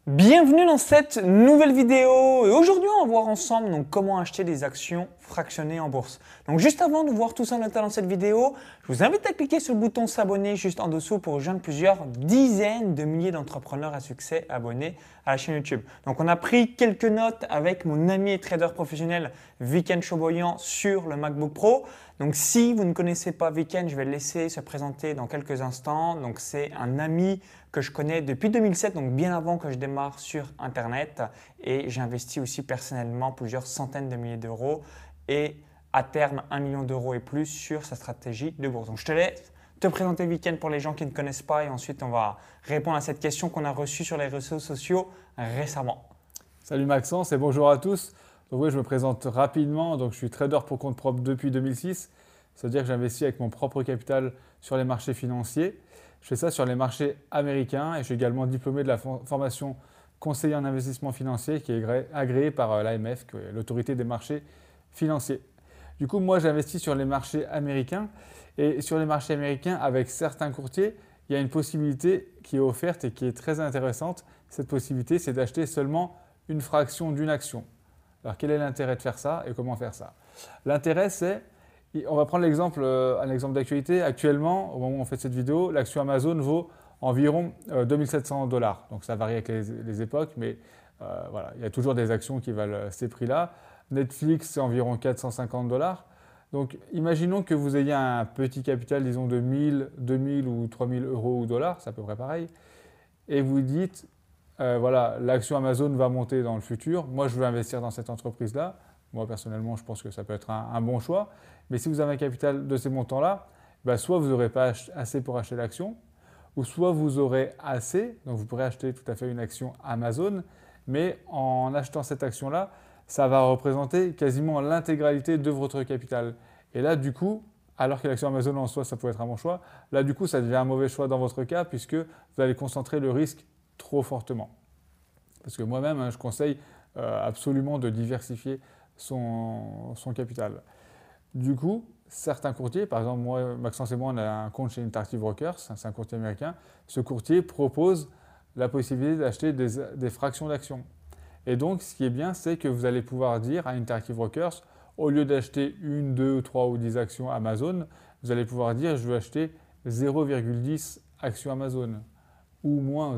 Bienvenue dans cette nouvelle vidéo et aujourd'hui on va voir ensemble comment acheter des actions fractionnées en bourse. Donc juste avant de voir tout ça en détail dans cette vidéo, je vous invite à cliquer sur le bouton s'abonner juste en dessous pour rejoindre plusieurs dizaines de milliers d'entrepreneurs à succès abonnés à la chaîne YouTube. Donc on a pris quelques notes avec mon ami et trader professionnel Viken Choboyan sur le MacBook Pro. Donc si vous ne connaissez pas Viken, je vais le laisser se présenter dans quelques instants. Donc c'est un ami que je connais depuis 2007, donc bien avant que je démarre sur Internet. Et j'investis aussi personnellement plusieurs centaines de milliers d'euros et à terme 1 million d'euros et plus sur sa stratégie de bourse. Donc je te laisse te présenter Viken pour les gens qui ne connaissent pas et ensuite on va répondre à cette question qu'on a reçue sur les réseaux sociaux récemment. Salut Maxence et bonjour à tous. Donc oui, je me présente rapidement. Donc je suis trader pour compte propre depuis 2006. C'est-à-dire que j'investis avec mon propre capital sur les marchés financiers. Je fais ça sur les marchés américains et je suis également diplômé de la formation conseiller en investissement financier qui est agréée par l'AMF, qui est l'autorité des marchés financiers. Du coup, moi j'investis sur les marchés américains et sur les marchés américains avec certains courtiers, il y a une possibilité qui est offerte et qui est très intéressante. Cette possibilité, c'est d'acheter seulement une fraction d'une action. Alors quel est l'intérêt de faire ça et comment faire ça? L'intérêt c'est, on va prendre l'exemple, un exemple d'actualité. Actuellement, au moment où on fait cette vidéo, l'action Amazon vaut environ 2700 $. Donc ça varie avec les époques, mais voilà, il y a toujours des actions qui valent ces prix-là. Netflix, c'est environ 450 $. Donc imaginons que vous ayez un petit capital, disons de 1000, 2000 ou 3000 euros ou dollars, c'est à peu près pareil, et vous dites, voilà, l'action Amazon va monter dans le futur, moi je veux investir dans cette entreprise-là. Moi, personnellement, je pense que ça peut être un bon choix. Mais si vous avez un capital de ces montants-là, soit vous n'aurez pas assez pour acheter l'action, ou soit vous aurez assez, donc vous pourrez acheter tout à fait une action Amazon, mais en achetant cette action-là, ça va représenter quasiment l'intégralité de votre capital. Et là, du coup, alors que l'action Amazon en soi, ça peut être un bon choix, là, du coup, ça devient un mauvais choix dans votre cas, puisque vous allez concentrer le risque trop fortement. Parce que moi-même, je conseille absolument de diversifier son capital. Du coup, certains courtiers, par exemple moi, Maxence et moi, on a un compte chez Interactive Brokers, c'est un courtier américain, ce courtier propose la possibilité d'acheter des fractions d'actions. Et donc, ce qui est bien, c'est que vous allez pouvoir dire à Interactive Brokers, au lieu d'acheter une, deux, trois ou 10 actions Amazon, vous allez pouvoir dire, je veux acheter 0,10 actions Amazon ou moins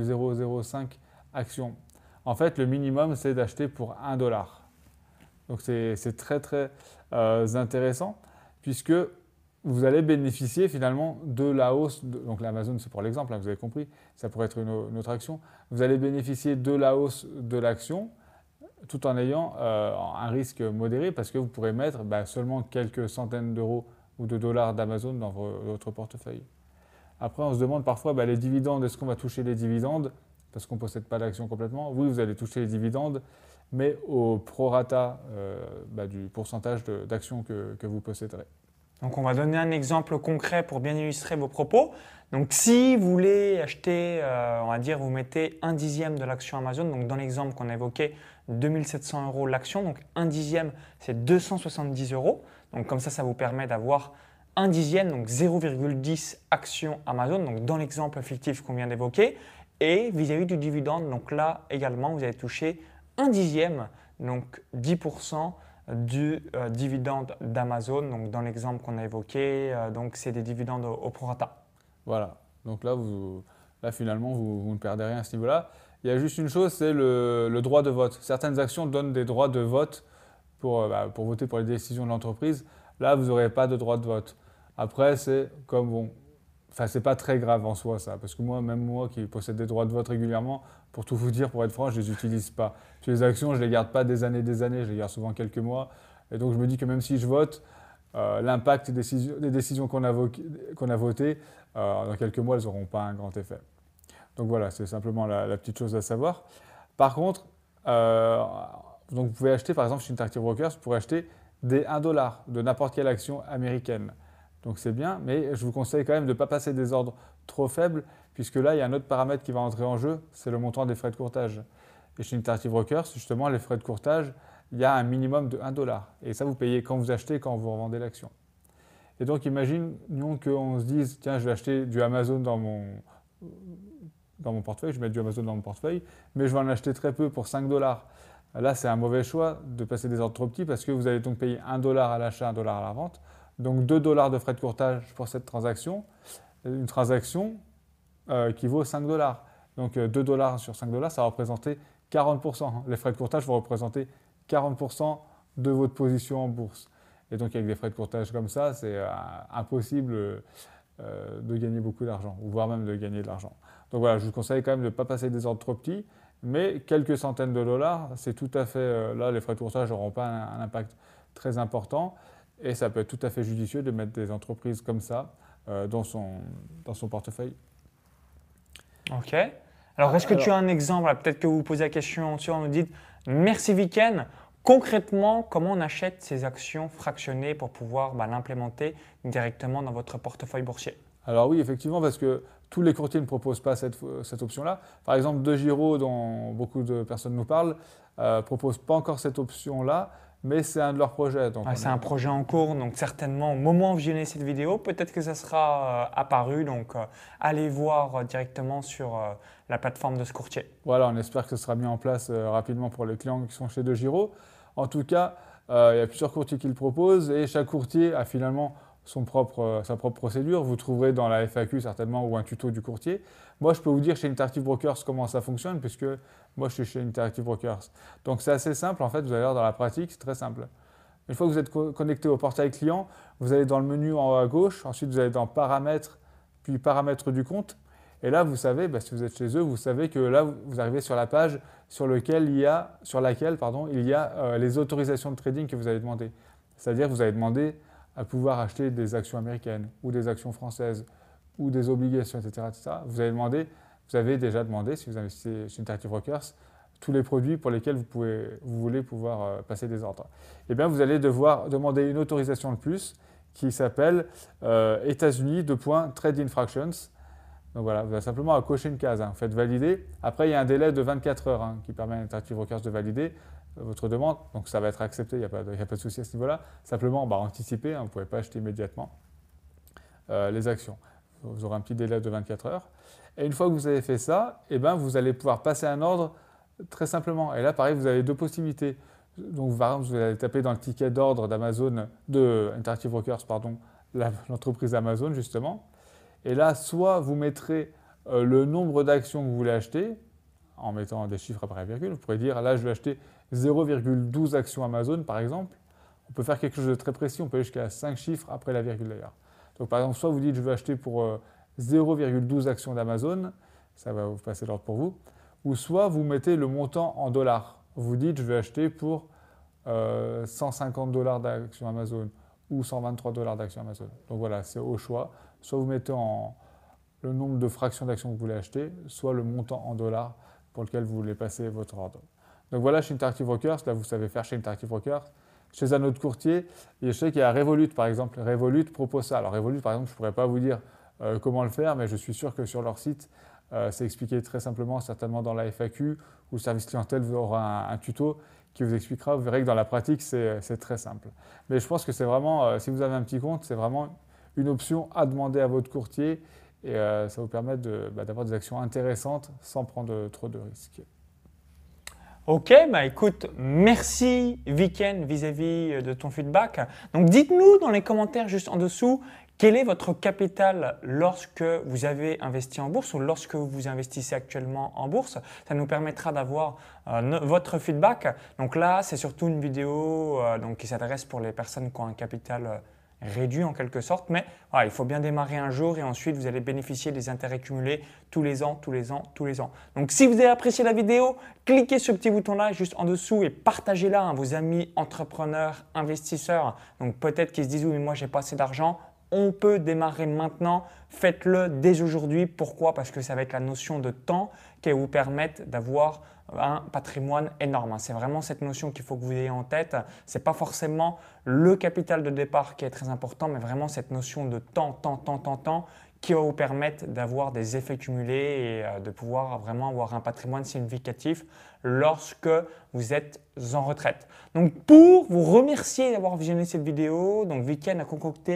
0,005 actions. En fait, le minimum, c'est d'acheter pour 1 $. Donc c'est très très intéressant puisque vous allez bénéficier finalement de la hausse, donc l'Amazon c'est pour l'exemple, hein, vous avez compris, ça pourrait être une autre action, vous allez bénéficier de la hausse de l'action tout en ayant un risque modéré parce que vous pourrez mettre seulement quelques centaines d'euros ou de dollars d'Amazon dans votre portefeuille. Après on se demande parfois les dividendes, est-ce qu'on va toucher les dividendes parce qu'on ne possède pas l'action complètement? Oui, vous allez toucher les dividendes, mais au prorata du pourcentage d'actions que vous posséderez. Donc on va donner un exemple concret pour bien illustrer vos propos. Donc si vous voulez acheter, on va dire, vous mettez 1/10 de l'action Amazon, donc dans l'exemple qu'on a évoqué, 2700 euros l'action, donc 1/10 c'est 270 euros. Donc comme ça vous permet d'avoir 1/10, donc 0,10 actions Amazon, donc dans l'exemple fictif qu'on vient d'évoquer. Et vis-à-vis du dividende, donc là également vous allez toucher 1/10, donc 10% du dividende d'Amazon. Donc dans l'exemple qu'on a évoqué, donc c'est des dividendes au prorata. Voilà, donc là, finalement vous ne perdez rien à ce niveau-là. Il y a juste une chose, c'est le droit de vote. Certaines actions donnent des droits de vote pour voter pour les décisions de l'entreprise. Là, vous n'aurez pas de droit de vote. Après, c'est comme bon. Enfin, c'est pas très grave en soi ça, parce que même moi qui possède des droits de vote régulièrement, pour tout vous dire, pour être franc, je les utilise pas. Puis les actions, je les garde pas des années, je les garde souvent quelques mois. Et donc je me dis que même si je vote, l'impact des décisions qu'on a votées, dans quelques mois, elles n'auront pas un grand effet. Donc voilà, c'est simplement la petite chose à savoir. Par contre, donc vous pouvez acheter, par exemple, chez Interactive Brokers, vous pourrez acheter des 1 $ de n'importe quelle action américaine. Donc c'est bien, mais je vous conseille quand même de ne pas passer des ordres trop faibles, puisque là, il y a un autre paramètre qui va entrer en jeu, c'est le montant des frais de courtage. Et chez Interactive Brokers, justement, les frais de courtage, il y a un minimum de 1 $. Et ça, vous payez quand vous achetez, quand vous revendez l'action. Et donc, imaginons qu'on se dise, tiens, je vais acheter du Amazon dans mon dans mon portefeuille, je mets du Amazon dans mon portefeuille, mais je vais en acheter très peu pour 5 $. Là, c'est un mauvais choix de passer des ordres trop petits parce que vous allez donc payer 1 $ à l'achat, 1 $ à la vente. Donc 2 $ de frais de courtage pour cette transaction. Une transaction qui vaut 5 $. Donc 2 $ sur 5 $, ça va représenter 40%. Les frais de courtage vont représenter 40% de votre position en bourse. Et donc avec des frais de courtage comme ça, c'est impossible de gagner beaucoup d'argent, ou voire même de gagner de l'argent. Donc voilà, je vous conseille quand même de ne pas passer des ordres trop petits, mais quelques centaines de dollars, c'est tout à fait, là les frais de courtage n'auront pas un impact très important, et ça peut être tout à fait judicieux de mettre des entreprises comme ça dans son portefeuille. Ok. Alors, est-ce que tu as un exemple? Peut-être que vous vous posez la question en dessous, vous dites merci Viken. Concrètement, comment on achète ces actions fractionnées pour pouvoir l'implémenter directement dans votre portefeuille boursier? Alors oui, effectivement, parce que tous les courtiers ne proposent pas cette option-là. Par exemple, DEGIRO, dont beaucoup de personnes nous parlent, ne propose pas encore cette option-là, mais c'est un de leurs projets. C'est un projet en cours, donc certainement au moment où vous visionnez cette vidéo, peut-être que ça sera apparu. Donc allez voir directement sur la plateforme de ce courtier. Voilà, on espère que ce sera mis en place rapidement pour les clients qui sont chez DEGIRO. En tout cas, il y a plusieurs courtiers qui le proposent et chaque courtier a finalement sa propre procédure. Vous trouverez dans la FAQ certainement ou un tuto du courtier. Moi, je peux vous dire chez Interactive Brokers comment ça fonctionne puisque moi, je suis chez Interactive Brokers. Donc, c'est assez simple. En fait, vous allez voir dans la pratique, c'est très simple. Une fois que vous êtes connecté au portail client, vous allez dans le menu en haut à gauche. Ensuite, vous allez dans Paramètres, puis Paramètres du compte. Et là, vous savez, si vous êtes chez eux, vous savez que là, vous arrivez sur la page sur laquelle il y a les autorisations de trading que vous avez demandées. C'est-à-dire que vous avez demandé à pouvoir acheter des actions américaines ou des actions françaises ou des obligations, etc. Vous avez déjà demandé, si vous investissez chez Interactive Brokers, tous les produits pour lesquels vous voulez pouvoir passer des ordres. Eh bien, vous allez devoir demander une autorisation de plus qui s'appelle États-Unis Trade Infractions. Donc voilà, vous avez simplement à cocher une case. Vous faites valider. Après, il y a un délai de 24 heures qui permet à Interactive Brokers de valider votre demande. Donc ça va être accepté, il n'y a pas de souci à ce niveau-là. Simplement, anticiper, vous ne pouvez pas acheter immédiatement les actions. Vous aurez un petit délai de 24 heures. Et une fois que vous avez fait ça, vous allez pouvoir passer un ordre très simplement. Et là, pareil, vous avez deux possibilités. Donc par exemple, vous allez taper dans le ticket d'ordre d'Amazon, de Interactive Brokers, l'entreprise Amazon justement. Et là, soit vous mettrez le nombre d'actions que vous voulez acheter, en mettant des chiffres après la virgule. Vous pourrez dire, là, je vais acheter 0,12 actions Amazon, par exemple. On peut faire quelque chose de très précis, on peut aller jusqu'à 5 chiffres après la virgule d'ailleurs. Donc par exemple, soit vous dites, je vais acheter pour 0,12 actions d'Amazon, ça va vous passer l'ordre pour vous, ou soit vous mettez le montant en dollars. Vous dites, je vais acheter pour 150 $ d'actions Amazon ou 123 $ d'actions Amazon. Donc voilà, c'est au choix. Soit vous mettez le nombre de fractions d'actions que vous voulez acheter, soit le montant en dollars pour lequel vous voulez passer votre ordre. Donc voilà, chez Interactive Brokers, là vous savez faire chez Interactive Brokers. Chez un autre courtier, je sais qu'il y a Revolut par exemple. Revolut propose ça. Alors Revolut par exemple, je ne pourrais pas vous dire comment le faire, mais je suis sûr que sur leur site, c'est expliqué très simplement, certainement dans la FAQ ou le service clientèle vous aura un tuto qui vous expliquera. Vous verrez que dans la pratique, c'est très simple. Mais je pense que c'est vraiment, si vous avez un petit compte, c'est vraiment une option à demander à votre courtier et ça vous permet d'avoir des actions intéressantes sans prendre trop de risques. Ok, écoute, merci Viken vis-à-vis de ton feedback. Donc dites-nous dans les commentaires juste en dessous quel est votre capital lorsque vous avez investi en bourse ou lorsque vous investissez actuellement en bourse. Ça nous permettra d'avoir votre feedback. Donc là, c'est surtout une vidéo qui s'adresse pour les personnes qui ont un capital réduit en quelque sorte, mais voilà, il faut bien démarrer un jour et ensuite vous allez bénéficier des intérêts cumulés tous les ans. Donc si vous avez apprécié la vidéo, cliquez sur le petit bouton là juste en dessous et partagez-la à vos amis entrepreneurs, investisseurs. Donc peut-être qu'ils se disent oui mais moi j'ai pas assez d'argent. On peut démarrer maintenant, faites-le dès aujourd'hui. Pourquoi? Parce que ça va être la notion de temps qui va vous permettre d'avoir un patrimoine énorme. C'est vraiment cette notion qu'il faut que vous ayez en tête. Ce n'est pas forcément le capital de départ qui est très important, mais vraiment cette notion de temps qui va vous permettre d'avoir des effets cumulés et de pouvoir vraiment avoir un patrimoine significatif lorsque vous êtes en retraite. Donc pour vous remercier d'avoir visionné cette vidéo, Viken a concocté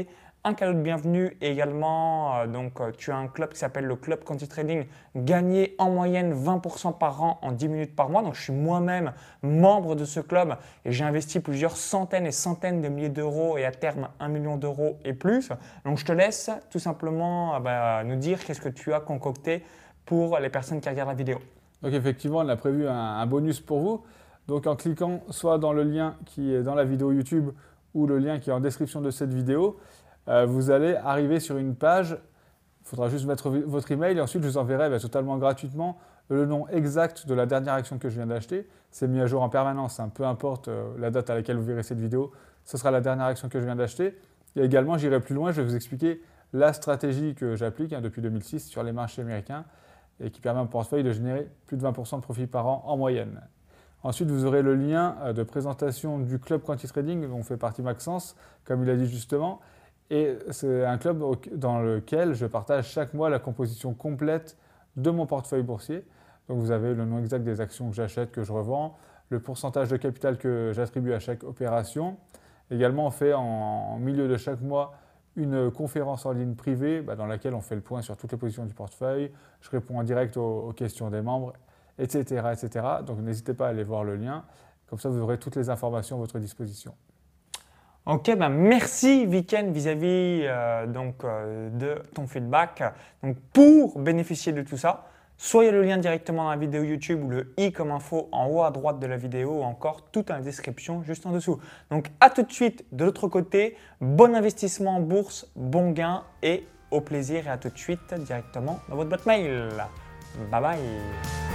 un cadeau de bienvenue et également tu as un club qui s'appelle le Club Quanti Trading, gagner en moyenne 20% par an en 10 minutes par mois. Donc je suis moi-même membre de ce club et j'ai investi plusieurs centaines et centaines de milliers d'euros et à terme 1 million d'euros et plus. Donc je te laisse tout simplement nous dire qu'est-ce que tu as concocté pour les personnes qui regardent la vidéo. Donc effectivement, on a prévu un bonus pour vous. Donc en cliquant soit dans le lien qui est dans la vidéo YouTube ou le lien qui est en description de cette vidéo, vous allez arriver sur une page. Il faudra juste mettre votre email et ensuite je vous enverrai totalement gratuitement le nom exact de la dernière action que je viens d'acheter. C'est mis à jour en permanence, hein. Peu importe la date à laquelle vous verrez cette vidéo, ce sera la dernière action que je viens d'acheter. Et également, j'irai plus loin, je vais vous expliquer la stratégie que j'applique depuis 2006 sur les marchés américains et qui permet à mon portefeuille de générer plus de 20% de profit par an en moyenne. Ensuite, vous aurez le lien de présentation du club Quanti Trading dont fait partie Maxence, comme il a dit justement. Et c'est un club dans lequel je partage chaque mois la composition complète de mon portefeuille boursier. Donc vous avez le nom exact des actions que j'achète, que je revends, le pourcentage de capital que j'attribue à chaque opération. Également, on fait en milieu de chaque mois une conférence en ligne privée dans laquelle on fait le point sur toutes les positions du portefeuille. Je réponds en direct aux questions des membres, etc., etc. Donc n'hésitez pas à aller voir le lien. Comme ça, vous aurez toutes les informations à votre disposition. Ok, merci Viken vis-à-vis de ton feedback. Donc pour bénéficier de tout ça, soit il y a le lien directement dans la vidéo YouTube ou le i comme info en haut à droite de la vidéo ou encore tout dans la description juste en dessous. Donc à tout de suite de l'autre côté, bon investissement en bourse, bon gain et au plaisir et à tout de suite directement dans votre boîte mail. Bye bye.